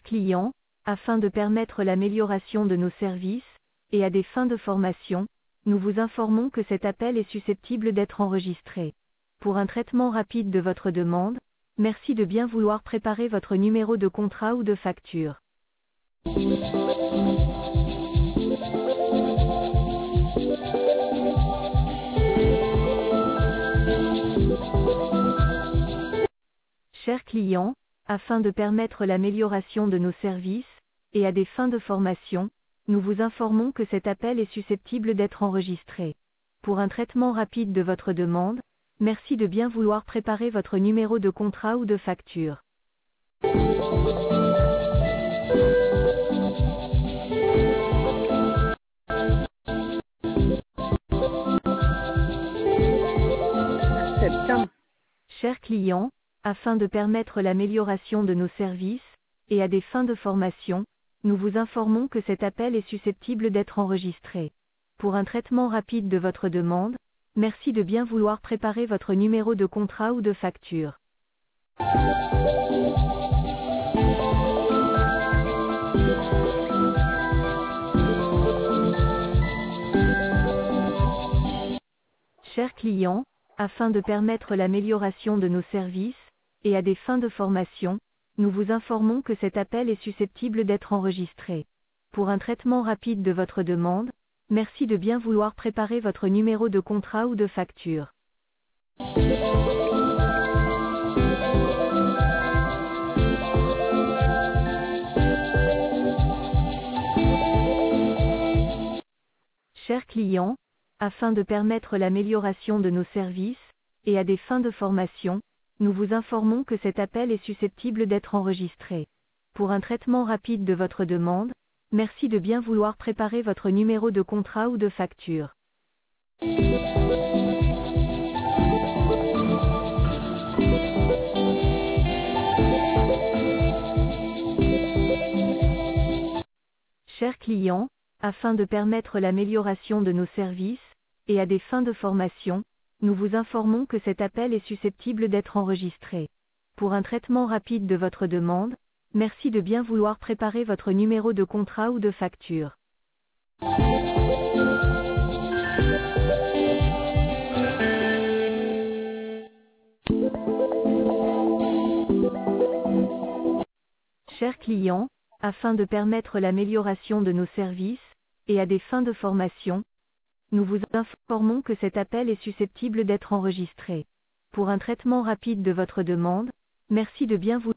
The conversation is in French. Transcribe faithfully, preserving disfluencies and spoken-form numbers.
clients, afin de permettre l'amélioration de nos services, et à des fins de formation, nous vous informons que cet appel est susceptible d'être enregistré. Pour un traitement rapide de votre demande, merci de bien vouloir préparer votre numéro de contrat ou de facture. Chers clients, afin de permettre l'amélioration de nos services, et à des fins de formation, nous vous informons que cet appel est susceptible d'être enregistré. Pour un traitement rapide de votre demande, merci de bien vouloir préparer votre numéro de contrat ou de facture. Septembre. Chers clients, afin de permettre l'amélioration de nos services, et à des fins de formation, nous vous informons que cet appel est susceptible d'être enregistré. Pour un traitement rapide de votre demande, merci de bien vouloir préparer votre numéro de contrat ou de facture. Chers clients, afin de permettre l'amélioration de nos services, et à des fins de formation, nous vous informons que cet appel est susceptible d'être enregistré. Pour un traitement rapide de votre demande, merci de bien vouloir préparer votre numéro de contrat ou de facture. Chers clients, afin de permettre l'amélioration de nos services, et à des fins de formation, nous vous informons que cet appel est susceptible d'être enregistré. Pour un traitement rapide de votre demande, merci de bien vouloir préparer votre numéro de contrat ou de facture. Chers clients, afin de permettre l'amélioration de nos services, et à des fins de formation, nous vous informons que cet appel est susceptible d'être enregistré. Pour un traitement rapide de votre demande, merci de bien vouloir préparer votre numéro de contrat ou de facture. Chers clients, afin de permettre l'amélioration de nos services, et à des fins de formation, nous vous informons que cet appel est susceptible d'être enregistré. Pour un traitement rapide de votre demande, merci de bien vouloir